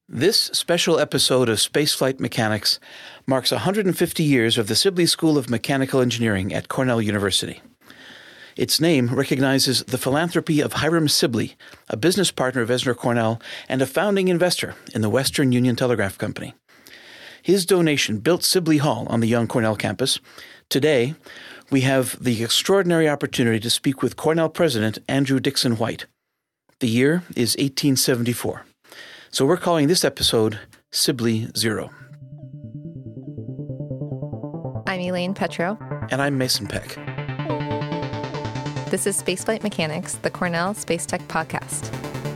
This special episode of Spaceflight Mechanics marks 150 years of the Sibley School of Mechanical Engineering at Cornell University. Its name recognizes the philanthropy of Hiram Sibley, a business partner of Ezra Cornell and a founding investor in the Western Union Telegraph Company. His donation built Sibley Hall on the young Cornell campus. Today, we have the extraordinary opportunity to speak with Cornell President Andrew Dickson White. The year is 1874. So we're calling this episode Sibley Zero. I'm Elaine Petro. And I'm Mason Peck. This is Spaceflight Mechanics, the Cornell Space Tech Podcast.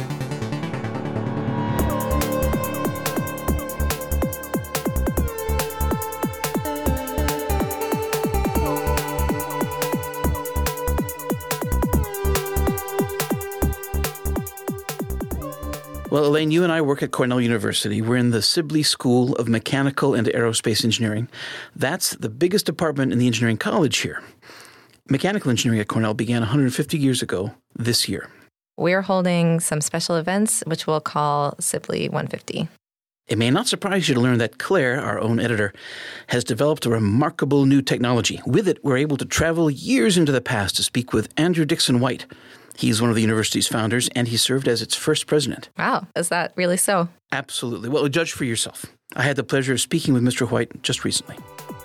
Well, Elaine, you and I work at Cornell University. We're in the Sibley School of Mechanical and Aerospace Engineering. That's the biggest department in the engineering college here. Mechanical engineering at Cornell began 150 years ago this year. We're holding some special events, which we'll call Sibley 150. It may not surprise you to learn that Claire, our own editor, has developed a remarkable new technology. With it, we're able to travel years into the past to speak with Andrew Dickson White. He's one of the university's founders, and he served as its first president. Wow, is that really so? Absolutely. Well, judge for yourself. I had the pleasure of speaking with Mr. White just recently.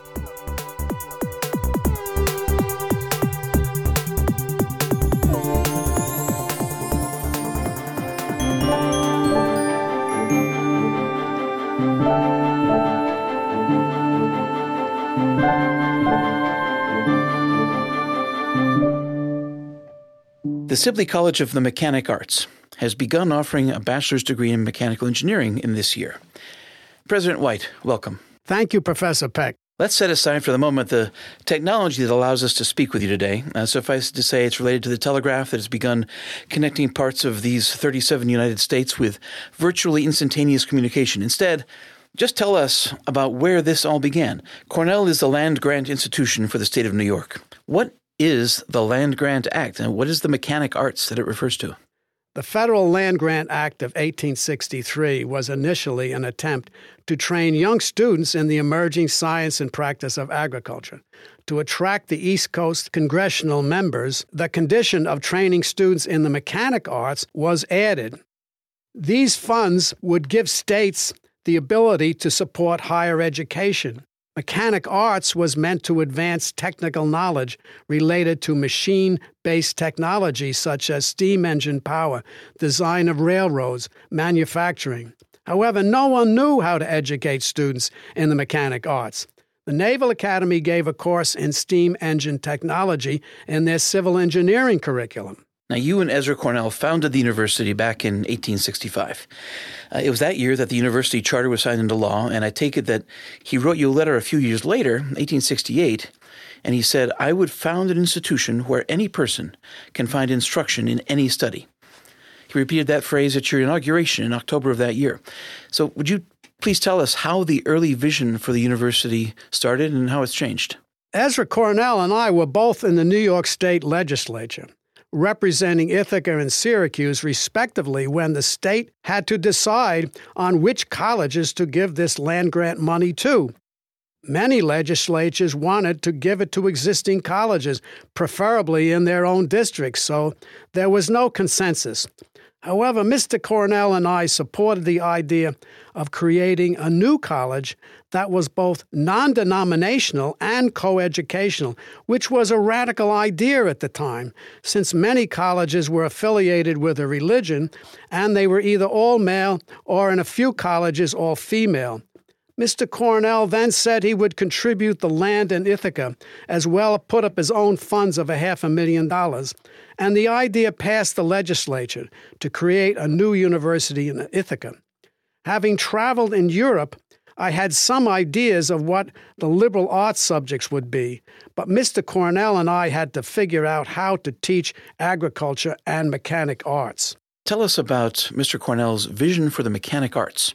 The Sibley College of the Mechanic Arts has begun offering a bachelor's degree in mechanical engineering in this year. President White, welcome. Thank you, Professor Peck. Let's set aside for the moment the technology that allows us to speak with you today. Suffice to say it's related to the telegraph that has begun connecting parts of these 37 United States with virtually instantaneous communication. Instead, just tell us about where this all began. Cornell is the land-grant institution for the state of New York. What is the Land-Grant Act, and what is the mechanic arts that it refers to? The Federal Land-Grant Act of 1863 was initially an attempt to train young students in the emerging science and practice of agriculture. To attract the East Coast congressional members, the condition of training students in the mechanic arts was added. These funds would give states the ability to support higher education. Mechanic arts was meant to advance technical knowledge related to machine-based technology such as steam engine power, design of railroads, manufacturing. However, no one knew how to educate students in the mechanic arts. The Naval Academy gave a course in steam engine technology in their civil engineering curriculum. Now, you and Ezra Cornell founded the university back in 1865. It was that year that the university charter was signed into law, and I take it that he wrote you a letter a few years later, 1868, and he said, "I would found an institution where any person can find instruction in any study." He repeated that phrase at your inauguration in October of that year. So would you please tell us how the early vision for the university started and how it's changed? Ezra Cornell and I were both in the New York State Legislature, representing Ithaca and Syracuse, respectively, when the state had to decide on which colleges to give this land-grant money to. Many legislatures wanted to give it to existing colleges, preferably in their own districts, so there was no consensus. However, Mr. Cornell and I supported the idea of creating a new college that was both non-denominational and coeducational, which was a radical idea at the time, since many colleges were affiliated with a religion, and they were either all male or, in a few colleges, all female. Mr. Cornell then said he would contribute the land in Ithaca, as well as put up his own funds of $500,000, and the idea passed the legislature to create a new university in Ithaca. Having traveled in Europe, I had some ideas of what the liberal arts subjects would be, but Mr. Cornell and I had to figure out how to teach agriculture and mechanic arts. Tell us about Mr. Cornell's vision for the mechanic arts.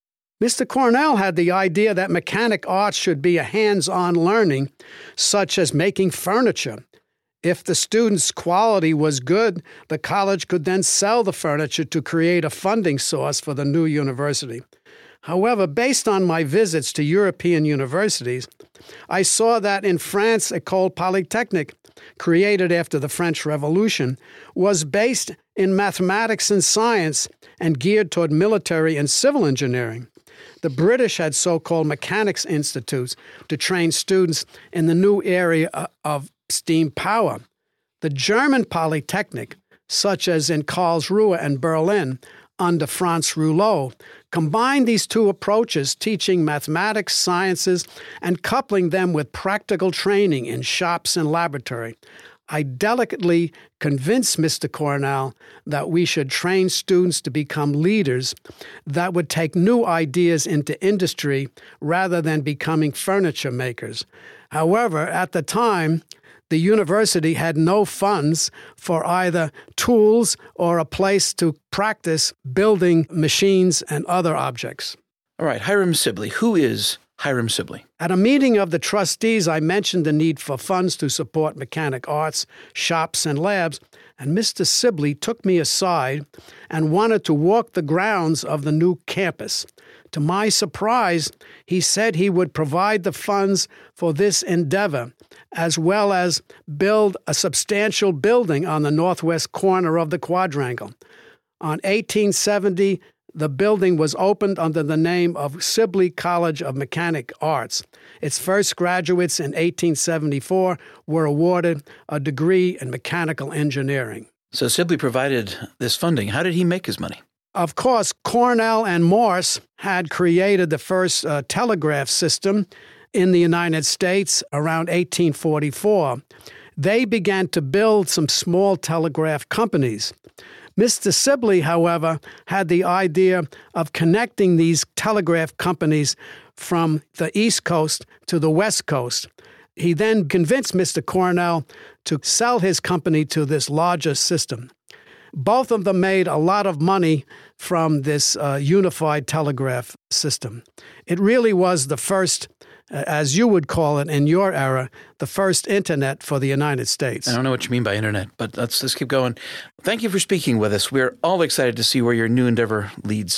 Mr. Cornell had the idea that mechanic arts should be a hands-on learning, such as making furniture. If the student's quality was good, the college could then sell the furniture to create a funding source for the new university. However, based on my visits to European universities, I saw that in France, École Polytechnique, created after the French Revolution, was based in mathematics and science and geared toward military and civil engineering. The British had so-called mechanics institutes to train students in the new area of steam power. The German Polytechnic, such as in Karlsruhe and Berlin, under Franz Rouleau, combined these two approaches, teaching mathematics, sciences, and coupling them with practical training in shops and laboratory. I delicately convinced Mr. Cornell that we should train students to become leaders that would take new ideas into industry rather than becoming furniture makers. However, at the time, the university had no funds for either tools or a place to practice building machines and other objects. All right, Hiram Sibley. Who is Hiram Sibley? At a meeting of the trustees, I mentioned the need for funds to support mechanic arts, shops, and labs, and Mr. Sibley took me aside and wanted to walk the grounds of the new campus. To my surprise, he said he would provide the funds for this endeavor, as well as build a substantial building on the northwest corner of the quadrangle. On 1870, the building was opened under the name of Sibley College of Mechanic Arts. Its first graduates in 1874 were awarded a degree in mechanical engineering. So Sibley provided this funding. How did he make his money? Of course, Cornell and Morse had created the first telegraph system in the United States around 1844. They began to build some small telegraph companies. Mr. Sibley, however, had the idea of connecting these telegraph companies from the East Coast to the West Coast. He then convinced Mr. Cornell to sell his company to this larger system. Both of them made a lot of money from this unified telegraph system. It really was the first, as you would call it in your era, the first internet for the United States. I don't know what you mean by internet, but let's keep going. Thank you for speaking with us. We're all excited to see where your new endeavor leads.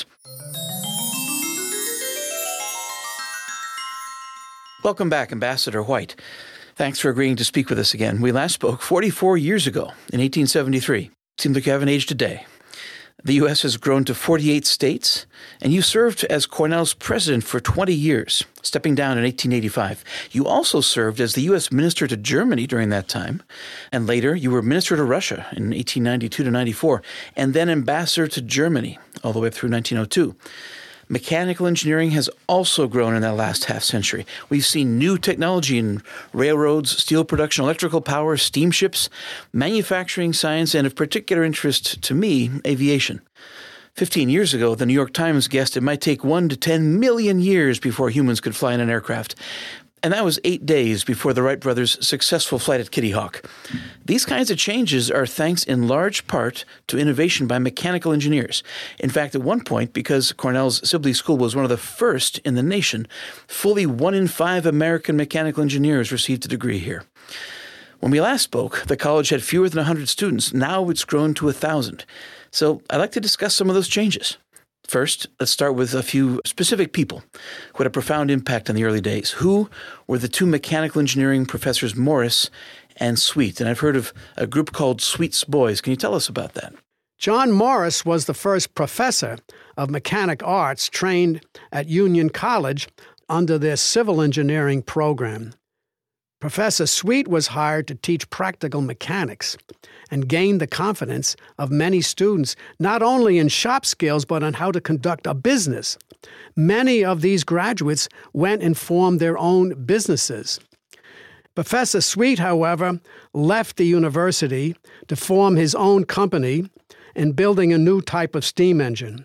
Welcome back, Ambassador White. Thanks for agreeing to speak with us again. We last spoke 44 years ago in 1873. Seems like you haven't aged a day. The U.S. has grown to 48 states, and you served as Cornell's president for 20 years, stepping down in 1885. You also served as the U.S. minister to Germany during that time, and later you were minister to Russia in 1892 to 94, and then ambassador to Germany all the way up through 1902. Mechanical engineering has also grown in that last half century. We've seen new technology in railroads, steel production, electrical power, steamships, manufacturing science, and of particular interest to me, aviation. 15 years ago, the New York Times guessed it might take 1 to 10 million years before humans could fly in an aircraft. And that was 8 days before the Wright brothers' successful flight at Kitty Hawk. These kinds of changes are thanks in large part to innovation by mechanical engineers. In fact, at one point, because Cornell's Sibley School was one of the first in the nation, fully 1 in 5 American mechanical engineers received a degree here. When we last spoke, the college had fewer than 100 students. Now it's grown to 1,000. So I'd like to discuss some of those changes. First, let's start with a few specific people who had a profound impact in the early days. Who were the two mechanical engineering professors Morris and Sweet? And I've heard of a group called Sweet's Boys. Can you tell us about that? John Morris was the first professor of mechanic arts trained at Union College under their civil engineering program. Professor Sweet was hired to teach practical mechanics and gained the confidence of many students, not only in shop skills, but on how to conduct a business. Many of these graduates went and formed their own businesses. Professor Sweet, however, left the university to form his own company in building a new type of steam engine.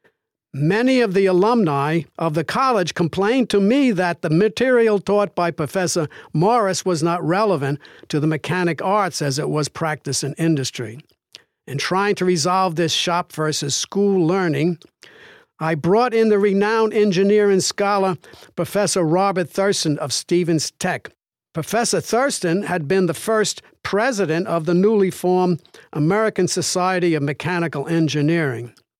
Many of the alumni of the college complained to me that the material taught by Professor Morris was not relevant to the mechanic arts as it was practiced in industry. In trying to resolve this shop versus school learning, I brought in the renowned engineer and scholar Professor Robert Thurston of Stevens Tech. Professor Thurston had been the first president of the newly formed American Society of Mechanical Engineering.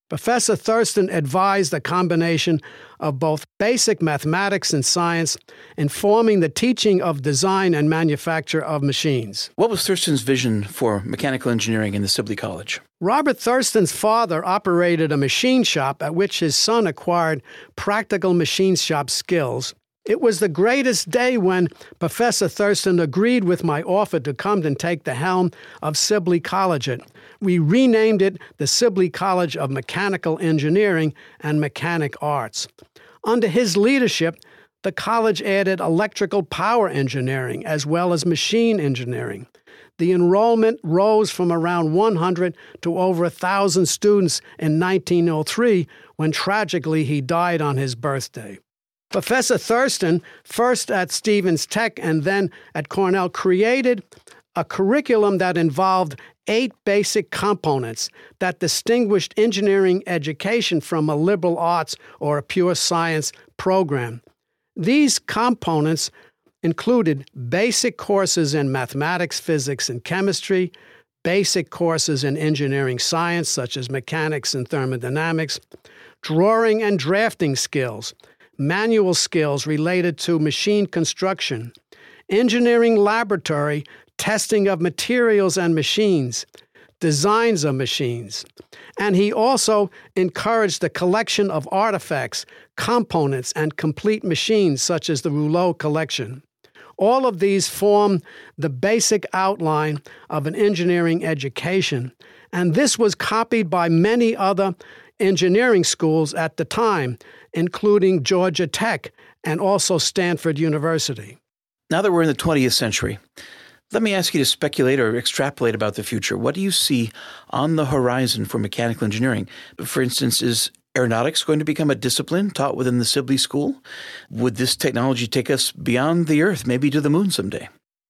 Professor Thurston advised a combination of both basic mathematics and science, informing the teaching of design and manufacture of machines. What was Thurston's vision for mechanical engineering in the Sibley College? Robert Thurston's father operated a machine shop at which his son acquired practical machine shop skills. It was the greatest day when Professor Thurston agreed with my offer to come and take the helm of Sibley Collegiate. We renamed it the Sibley College of Mechanical Engineering and Mechanic Arts. Under his leadership, the college added electrical power engineering as well as machine engineering. The enrollment rose from around 100 to over 1,000 students in 1903, when tragically he died on his birthday. Professor Thurston, first at Stevens Tech and then at Cornell, created a curriculum that involved 8 basic components that distinguished engineering education from a liberal arts or a pure science program. These components included basic courses in mathematics, physics, and chemistry, basic courses in engineering science, such as mechanics and thermodynamics, drawing and drafting skills, manual skills related to machine construction, engineering laboratory, testing of materials and machines, designs of machines. And he also encouraged the collection of artifacts, components, and complete machines, such as the Rouleau collection. All of these form the basic outline of an engineering education, and this was copied by many other engineering schools at the time, including Georgia Tech and also Stanford University. Now that we're in the 20th century, let me ask you to speculate or extrapolate about the future. What do you see on the horizon for mechanical engineering? For instance, is aeronautics going to become a discipline taught within the Sibley School? Would this technology take us beyond the Earth, maybe to the moon someday?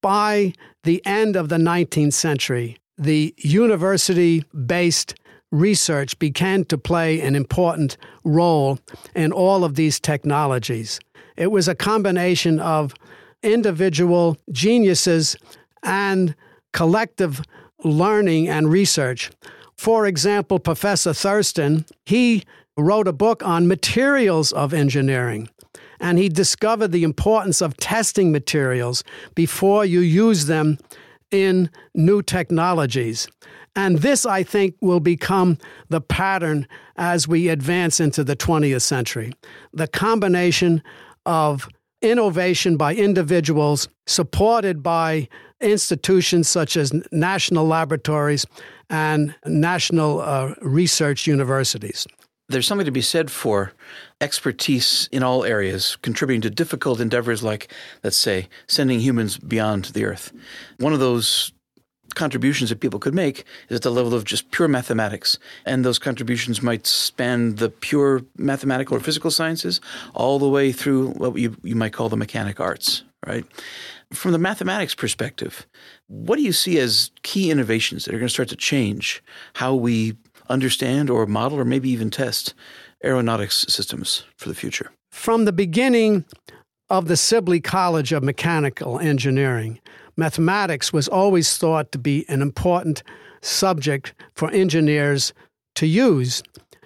By the end of the 19th century, the university-based research began to play an important role in all of these technologies. It was a combination of individual geniuses and collective learning and research. For example, Professor Thurston, he wrote a book on materials of engineering, and he discovered the importance of testing materials before you use them in new technologies. And this, I think, will become the pattern as we advance into the 20th century. The combination of innovation by individuals supported by institutions such as national laboratories and national research universities. There's something to be said for expertise in all areas, contributing to difficult endeavors like, let's say, sending humans beyond the Earth. One of those contributions that people could make is at the level of just pure mathematics. And those contributions might span the pure mathematical or physical sciences all the way through what you might call the mechanic arts, right? From the mathematics perspective, what do you see as key innovations that are going to start to change how we understand or model or maybe even test aeronautics systems for the future? From the beginning of the Sibley College of Mechanical Engineering, mathematics was always thought to be an important subject for engineers to use.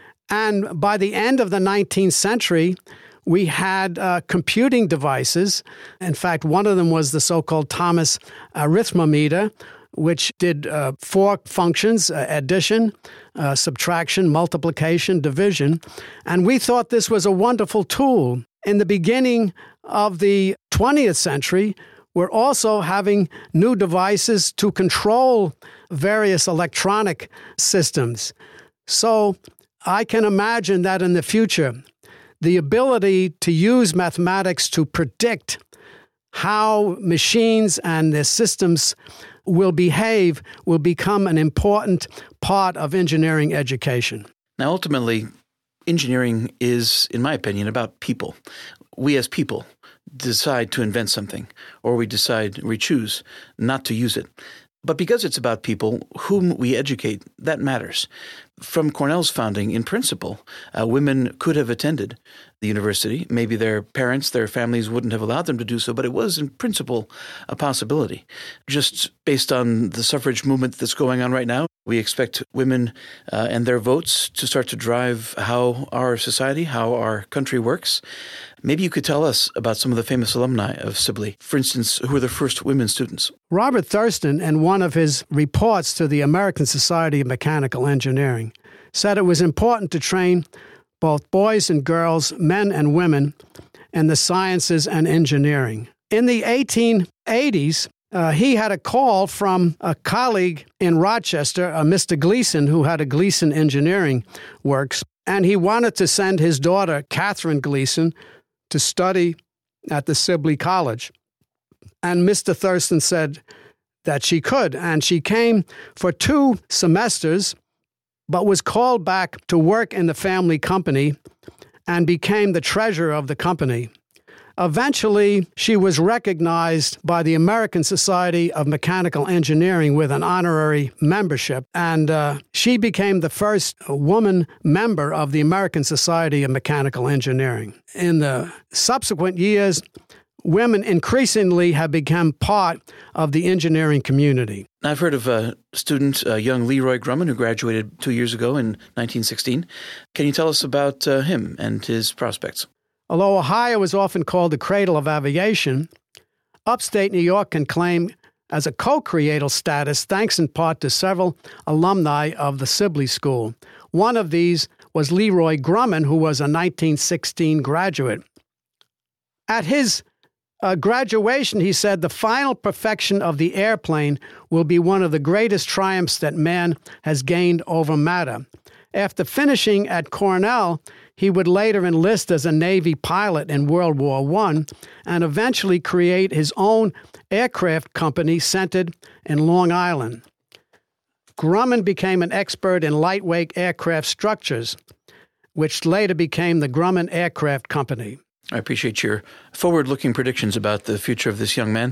And by the end of the 19th century, we had computing devices. In fact, one of them was the so-called Thomas arithmometer, which did 4 functions: addition, subtraction, multiplication, division. And we thought this was a wonderful tool. In the beginning of the 20th century, we're also having new devices to control various electronic systems. So I can imagine that in the future, the ability to use mathematics to predict how machines and their systems will behave will become an important part of engineering education. Now, ultimately, engineering is, in my opinion, about people. We as people decide to invent something, or we choose not to use it. But because it's about people, whom we educate, that matters. From Cornell's founding, in principle, women could have attended the university. Maybe their parents, their families wouldn't have allowed them to do so, but it was, in principle, a possibility. Just based on the suffrage movement that's going on right now, We expect women and their votes to start to drive how our society, how our country works. Maybe you could tell us about some of the famous alumni of Sibley. For instance, who were the first women students? Robert Thurston, in one of his reports to the American Society of Mechanical Engineering, said it was important to train both boys and girls, men and women, in the sciences and engineering. In the 1880s, he had a call from a colleague in Rochester, Mr. Gleason, who had a Gleason Engineering Works, and he wanted to send his daughter, Catherine Gleason, to study at the Sibley College. And Mr. Thurston said that she could, and she came for 2 semesters, but was called back to work in the family company and became the treasurer of the company. Eventually, she was recognized by the American Society of Mechanical Engineering with an honorary membership, and she became the first woman member of the American Society of Mechanical Engineering. In the subsequent years, women increasingly have become part of the engineering community. I've heard of a student, young Leroy Grumman, who graduated 2 years ago in 1916. Can you tell us about him and his prospects? Although Ohio is often called the cradle of aviation, upstate New York can claim as a co-creator status thanks in part to several alumni of the Sibley School. One of these was Leroy Grumman, who was a 1916 graduate. At his graduation, he said, "The final perfection of the airplane will be one of the greatest triumphs that man has gained over matter." After finishing at Cornell, he would later enlist as a Navy pilot in World War I and eventually create his own aircraft company centered in Long Island. Grumman became an expert in lightweight aircraft structures, which later became the Grumman Aircraft Company. I appreciate your forward-looking predictions about the future of this young man.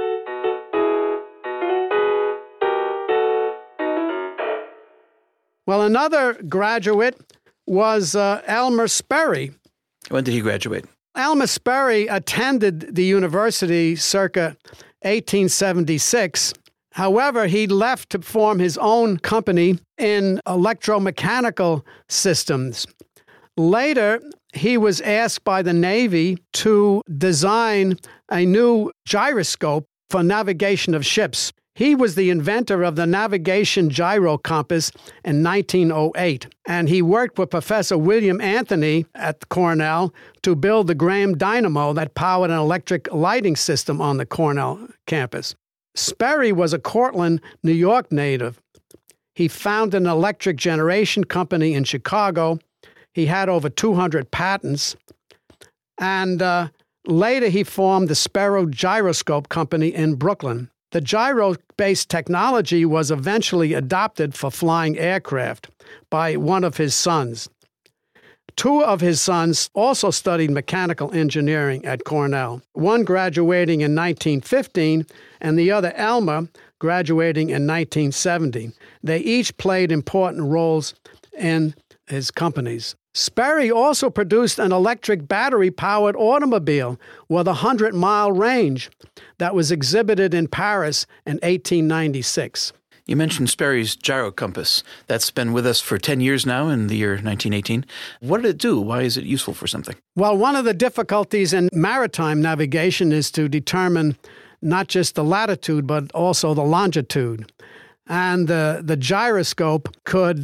Well, another graduate was Elmer Sperry. When did he graduate? Elmer Sperry attended the university circa 1876. However, he left to form his own company in electromechanical systems. Later, he was asked by the Navy to design a new gyroscope for navigation of ships. He was the inventor of the navigation gyro compass in 1908, and he worked with Professor William Anthony at Cornell to build the Graham dynamo that powered an electric lighting system on the Cornell campus. Sperry was a Cortland, New York native. He founded an electric generation company in Chicago. He had over 200 patents, and later he formed the Sperry Gyroscope Company in Brooklyn. The gyro-based technology was eventually adopted for flying aircraft by one of his sons. 2 of his sons also studied mechanical engineering at Cornell, one graduating in 1915 and the other, Elmer, graduating in 1970. They each played important roles in his companies. Sperry also produced an electric battery-powered automobile with a 100-mile range that was exhibited in Paris in 1896. You mentioned Sperry's gyro compass. That's been with us for 10 years now in the year 1918. What did it do? Why is it useful for something? Well, one of the difficulties in maritime navigation is to determine not just the latitude, but also the longitude. And the gyroscope could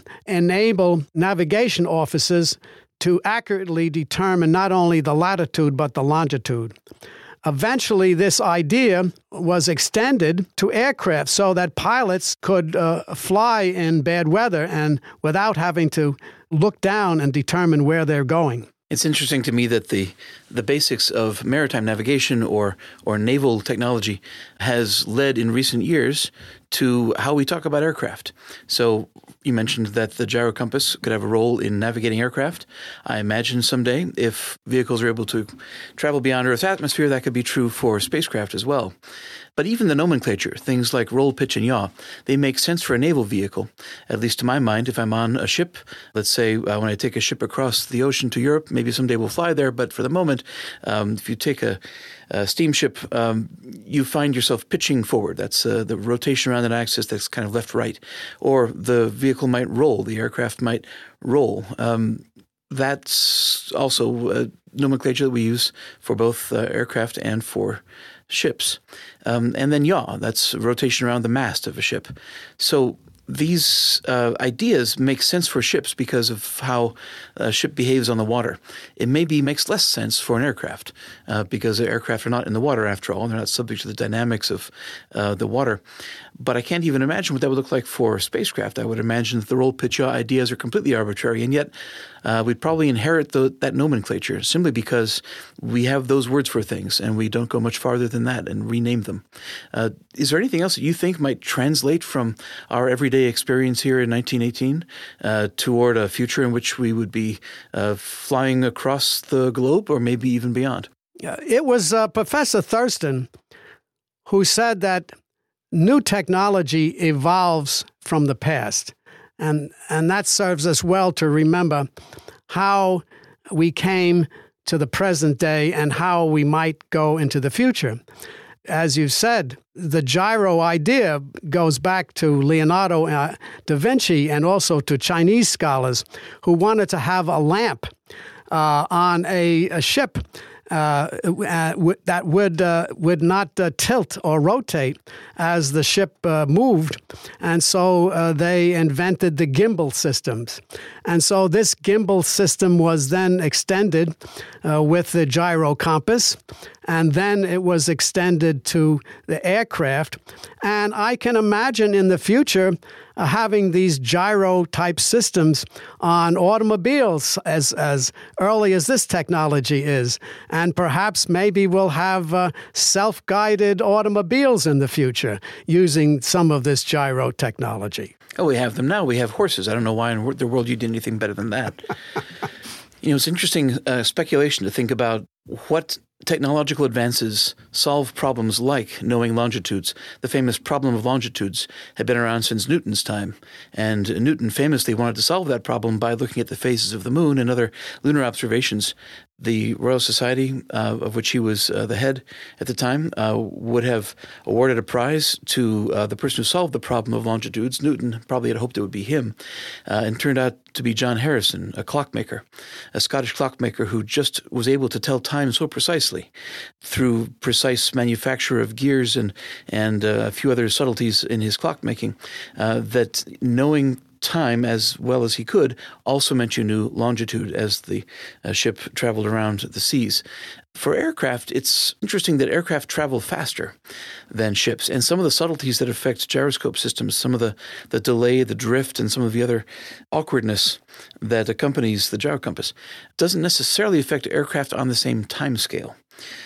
enable navigation officers to accurately determine not only the latitude, but the longitude. Eventually, this idea was extended to aircraft so that pilots could fly in bad weather and without having to look down and determine where they're going. It's interesting to me that the basics of maritime navigation or naval technology has led in recent years to how we talk about aircraft. So you mentioned that the gyro compass could have a role in navigating aircraft. I imagine someday if vehicles are able to travel beyond Earth's atmosphere, that could be true for spacecraft as well. But even the nomenclature, things like roll, pitch, and yaw, they make sense for a naval vehicle. At least to my mind, if I'm on a ship, let's say when I take a ship across the ocean to Europe, maybe someday we'll fly there, but for the moment, if you take a steamship, you find yourself pitching forward. That's the rotation around on an axis that's kind of left-right, or the vehicle might roll, the aircraft might roll. That's also nomenclature that we use for both aircraft and for ships. And then yaw, that's rotation around the mast of a ship. So these ideas make sense for ships because of how a ship behaves on the water. It maybe makes less sense for an aircraft because the aircraft are not in the water after all. They're not subject to the dynamics of the water. But I can't even imagine what that would look like for a spacecraft. I would imagine that the roll, pitch, yaw ideas are completely arbitrary, and yet we'd probably inherit that nomenclature simply because we have those words for things, and we don't go much farther than that and rename them. Is there anything else that you think might translate from our everyday experience here in 1918 toward a future in which we would be flying across the globe or maybe even beyond? It was Professor Thurston who said that new technology evolves from the past, and that serves us well to remember how we came to the present day and how we might go into the future. As you said, the gyro idea goes back to Leonardo da Vinci and also to Chinese scholars who wanted to have a lamp on a ship that would not tilt or rotate as the ship moved. And so they invented the gimbal systems. And so this gimbal system was then extended with the gyro compass, and then it was extended to the aircraft. And I can imagine in the future having these gyro-type systems on automobiles as early as this technology is. And perhaps maybe we'll have self-guided automobiles in the future using some of this gyro technology. Oh, we have them now. We have horses. I don't know why in the world you did anything better than that. It's interesting speculation to think about what technological advances solve problems like knowing longitudes. The famous problem of longitudes had been around since Newton's time, and Newton famously wanted to solve that problem by looking at the phases of the moon and other lunar observations. The Royal Society, of which he was the head at the time, would have awarded a prize to the person who solved the problem of longitudes. Newton probably had hoped it would be him, and turned out to be John Harrison, a clockmaker, a Scottish clockmaker who just was able to tell time so precisely through precise manufacture of gears and a few other subtleties in his clockmaking that knowing time as well as he could also meant you knew longitude as the ship traveled around the seas. For aircraft, it's interesting that aircraft travel faster than ships, and some of the subtleties that affect gyroscope systems, some of the delay, the drift, and some of the other awkwardness that accompanies the gyro compass doesn't necessarily affect aircraft on the same time scale.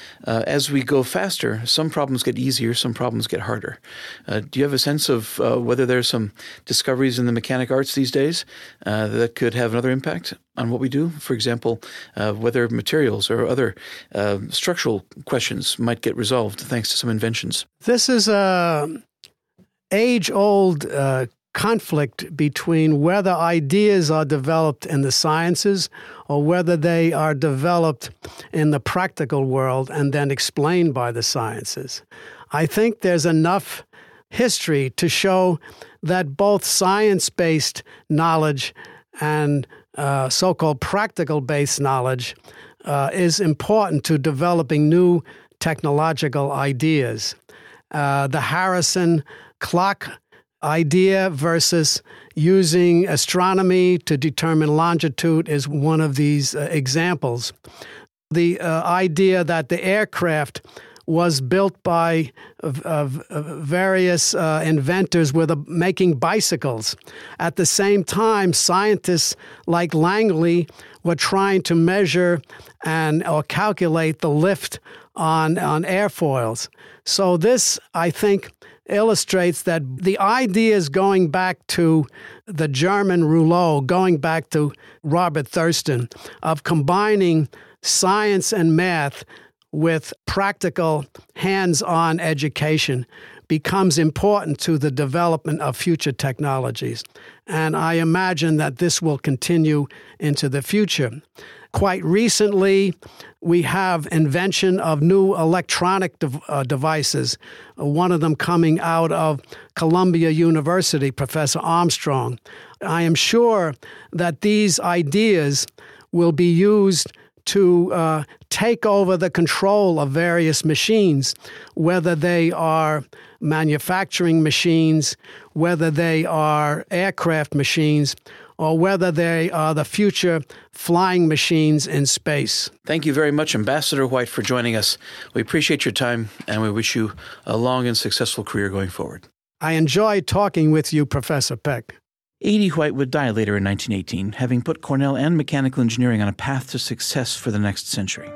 As we go faster, some problems get easier, some problems get harder. Do you have a sense of whether there's some discoveries in the mechanic arts these days that could have another impact on what we do? For example, whether materials or other structural questions might get resolved thanks to some inventions. This is an age-old conflict between whether ideas are developed in the sciences or whether they are developed in the practical world and then explained by the sciences. I think there's enough history to show that both science-based knowledge and so-called practical-based knowledge is important to developing new technological ideas. The Harrison clock idea versus using astronomy to determine longitude is one of these examples. The idea that the aircraft was built by various inventors making bicycles. At the same time, scientists like Langley were trying to measure or calculate the lift on airfoils. So this, I think, illustrates that the ideas going back to the German Rouleau, going back to Robert Thurston, of combining science and math with practical hands-on education becomes important to the development of future technologies. And I imagine that this will continue into the future. Quite recently, we have invention of new electronic devices, one of them coming out of Columbia University, Professor Armstrong. I am sure that these ideas will be used to take over the control of various machines, whether they are manufacturing machines, whether they are aircraft machines, or whether they are the future flying machines in space. Thank you very much, Ambassador White, for joining us. We appreciate your time, and we wish you a long and successful career going forward. I enjoyed talking with you, Professor Peck. A.D. White would die later in 1918, having put Cornell and mechanical engineering on a path to success for the next century.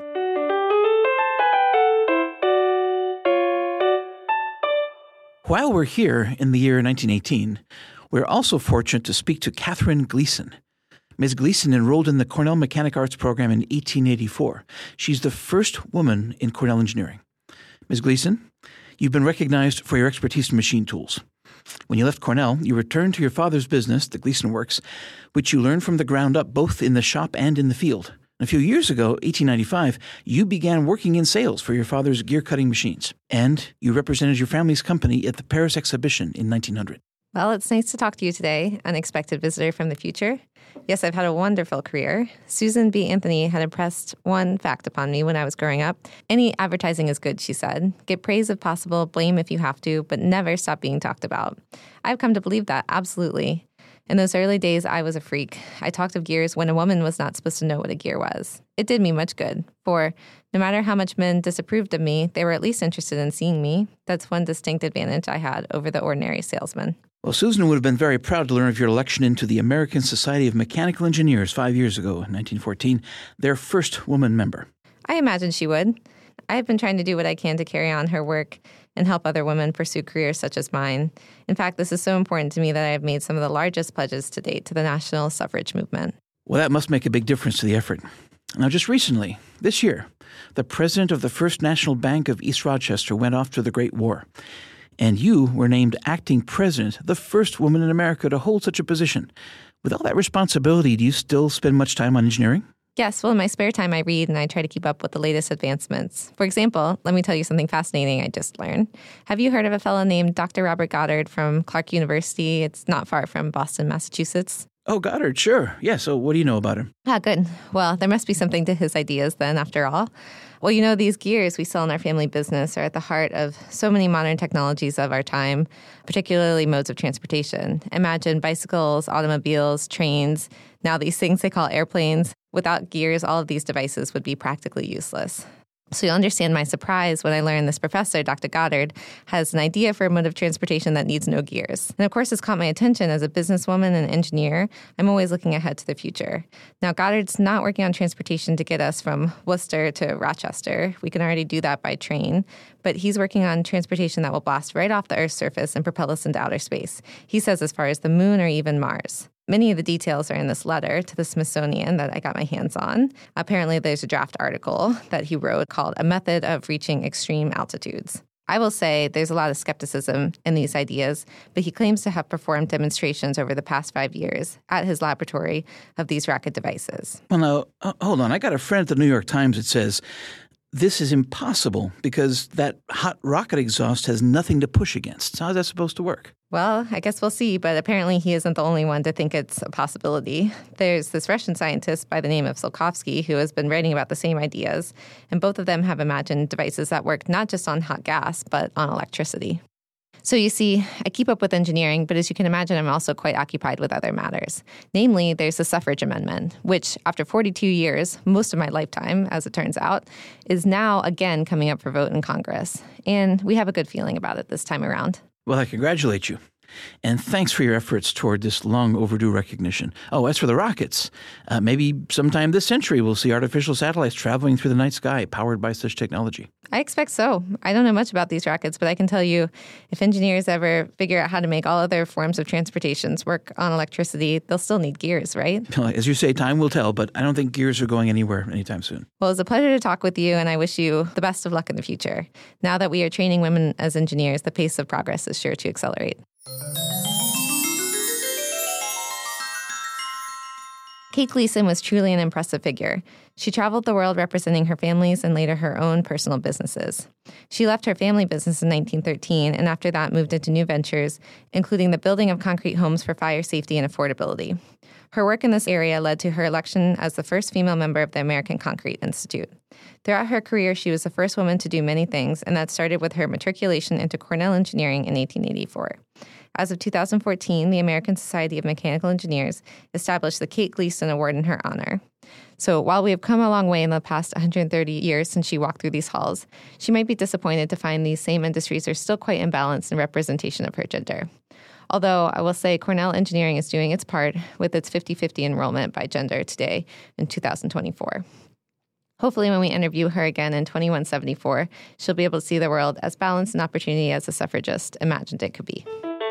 While we're here in the year 1918, we're also fortunate to speak to Catherine Gleason. Ms. Gleason enrolled in the Cornell Mechanic Arts program in 1884. She's the first woman in Cornell engineering. Ms. Gleason, you've been recognized for your expertise in machine tools. When you left Cornell, you returned to your father's business, the Gleason Works, which you learned from the ground up both in the shop and in the field. A few years ago, 1895, you began working in sales for your father's gear-cutting machines, and you represented your family's company at the Paris exhibition in 1900. Well, it's nice to talk to you today, unexpected visitor from the future. Yes, I've had a wonderful career. Susan B. Anthony had impressed one fact upon me when I was growing up. Any advertising is good, she said. Get praise if possible, blame if you have to, but never stop being talked about. I've come to believe that, absolutely. In those early days, I was a freak. I talked of gears when a woman was not supposed to know what a gear was. It did me much good, for no matter how much men disapproved of me, they were at least interested in seeing me. That's one distinct advantage I had over the ordinary salesman. Well, Susan would have been very proud to learn of your election into the American Society of Mechanical Engineers 5 years ago, in 1914, their first woman member. I imagine she would. I have been trying to do what I can to carry on her work and help other women pursue careers such as mine. In fact, this is so important to me that I have made some of the largest pledges to date to the national suffrage movement. Well, that must make a big difference to the effort. Now, just recently, this year, the president of the First National Bank of East Rochester went off to the Great War. And you were named acting president, the first woman in America to hold such a position. With all that responsibility, do you still spend much time on engineering? Yes, well, in my spare time, I read and I try to keep up with the latest advancements. For example, let me tell you something fascinating I just learned. Have you heard of a fellow named Dr. Robert Goddard from Clark University? It's not far from Boston, Massachusetts. Oh, Goddard, sure. Yeah, so what do you know about him? Good. Well, there must be something to his ideas then, after all. Well, you know, these gears we sell in our family business are at the heart of so many modern technologies of our time, particularly modes of transportation. Imagine bicycles, automobiles, trains, now these things they call airplanes. Without gears, all of these devices would be practically useless. So you'll understand my surprise when I learned this professor, Dr. Goddard, has an idea for a mode of transportation that needs no gears. And of course, it's caught my attention as a businesswoman and engineer. I'm always looking ahead to the future. Now, Goddard's not working on transportation to get us from Worcester to Rochester. We can already do that by train. But he's working on transportation that will blast right off the Earth's surface and propel us into outer space. He says as far as the moon or even Mars. Many of the details are in this letter to the Smithsonian that I got my hands on. Apparently, there's a draft article that he wrote called A Method of Reaching Extreme Altitudes. I will say there's a lot of skepticism in these ideas, but he claims to have performed demonstrations over the past 5 years at his laboratory of these rocket devices. Well, now, hold on. I got a friend at the New York Times that says this is impossible because that hot rocket exhaust has nothing to push against. How is that supposed to work? Well, I guess we'll see, but apparently he isn't the only one to think it's a possibility. There's this Russian scientist by the name of Tsiolkovsky who has been writing about the same ideas, and both of them have imagined devices that work not just on hot gas, but on electricity. So you see, I keep up with engineering, but as you can imagine, I'm also quite occupied with other matters. Namely, there's the suffrage amendment, which after 42 years, most of my lifetime, as it turns out, is now again coming up for vote in Congress. And we have a good feeling about it this time around. Well, I congratulate you. And thanks for your efforts toward this long overdue recognition. Oh, as for the rockets, maybe sometime this century we'll see artificial satellites traveling through the night sky powered by such technology. I expect so. I don't know much about these rockets, but I can tell you if engineers ever figure out how to make all other forms of transportations work on electricity, they'll still need gears, right? As you say, time will tell, but I don't think gears are going anywhere anytime soon. Well, it's a pleasure to talk with you, and I wish you the best of luck in the future. Now that we are training women as engineers, the pace of progress is sure to accelerate. Kate Gleason was truly an impressive figure. She traveled the world representing her family's and later her own personal businesses. She left her family business in 1913 and after that moved into new ventures, including the building of concrete homes for fire safety and affordability. Her work in this area led to her election as the first female member of the American Concrete Institute. Throughout her career, she was the first woman to do many things, and that started with her matriculation into Cornell Engineering in 1884. As of 2014, the American Society of Mechanical Engineers established the Kate Gleason Award in her honor. So while we have come a long way in the past 130 years since she walked through these halls, she might be disappointed to find these same industries are still quite imbalanced in representation of her gender. Although I will say Cornell Engineering is doing its part with its 50-50 enrollment by gender today in 2024. Hopefully when we interview her again in 2174, she'll be able to see the world as balanced and opportunity as the suffragist imagined it could be.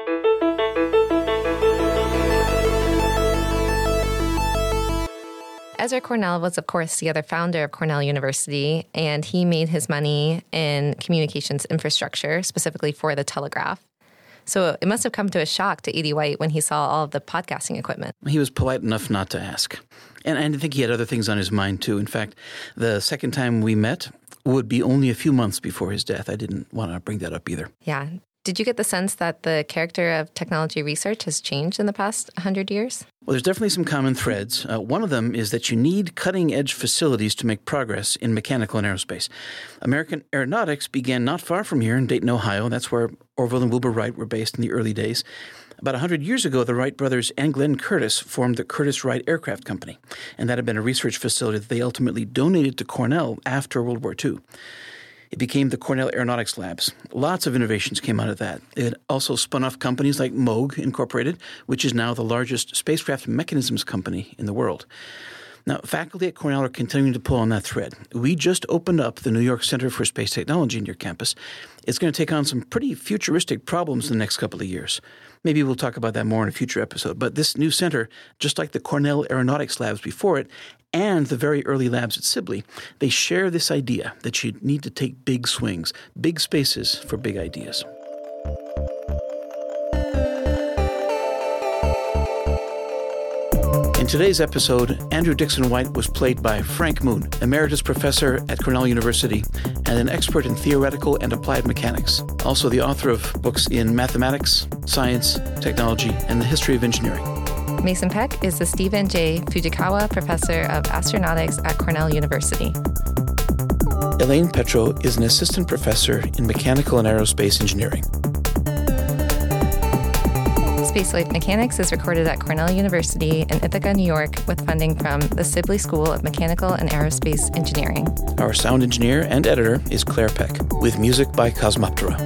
Ezra Cornell was, of course, the other founder of Cornell University, and he made his money in communications infrastructure, specifically for the telegraph. So it must have come to a shock to E.D. White when he saw all of the podcasting equipment. He was polite enough not to ask. And I think he had other things on his mind, too. In fact, the second time we met would be only a few months before his death. I didn't want to bring that up either. Yeah. Did you get the sense that the character of technology research has changed in the past 100 years? Well, there's definitely some common threads. One of them is that you need cutting-edge facilities to make progress in mechanical and aerospace. American aeronautics began not far from here in Dayton, Ohio. That's where Orville and Wilbur Wright were based in the early days. About 100 years ago, the Wright brothers and Glenn Curtiss formed the Curtiss-Wright Aircraft Company, and that had been a research facility that they ultimately donated to Cornell after World War II. It became the Cornell Aeronautics Labs. Lots of innovations came out of that. It also spun off companies like Moog Incorporated, which is now the largest spacecraft mechanisms company in the world. Now, faculty at Cornell are continuing to pull on that thread. We just opened up the New York Center for Space Technology near campus. It's going to take on some pretty futuristic problems in the next couple of years. Maybe we'll talk about that more in a future episode. But this new center, just like the Cornell Aeronautics Labs before it, and the very early labs at Sibley, they share this idea that you need to take big swings, big spaces for big ideas. In today's episode, Andrew Dickson White was played by Frank Moon, emeritus professor at Cornell University and an expert in theoretical and applied mechanics, also the author of books in mathematics, science, technology, and the history of engineering. Mason Peck is the Stephen J. Fujikawa Professor of Astronautics at Cornell University. Elaine Petro is an assistant professor in mechanical and aerospace engineering. Spaceflight Mechanics is recorded at Cornell University in Ithaca, New York, with funding from the Sibley School of Mechanical and Aerospace Engineering. Our sound engineer and editor is Claire Peck, with music by Cosmoptera.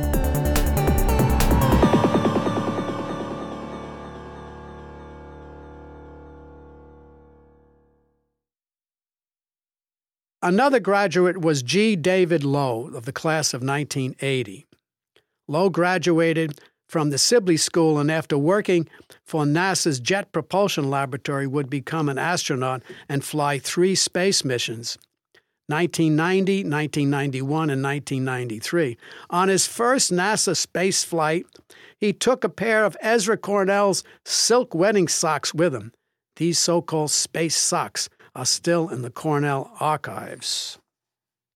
Another graduate was G. David Lowe of the class of 1980. Lowe graduated from the Sibley School and after working for NASA's Jet Propulsion Laboratory would become an astronaut and fly 3 space missions, 1990, 1991, and 1993. On his first NASA space flight, he took a pair of Ezra Cornell's silk wedding socks with him. These so-called space socks are still in the Cornell archives.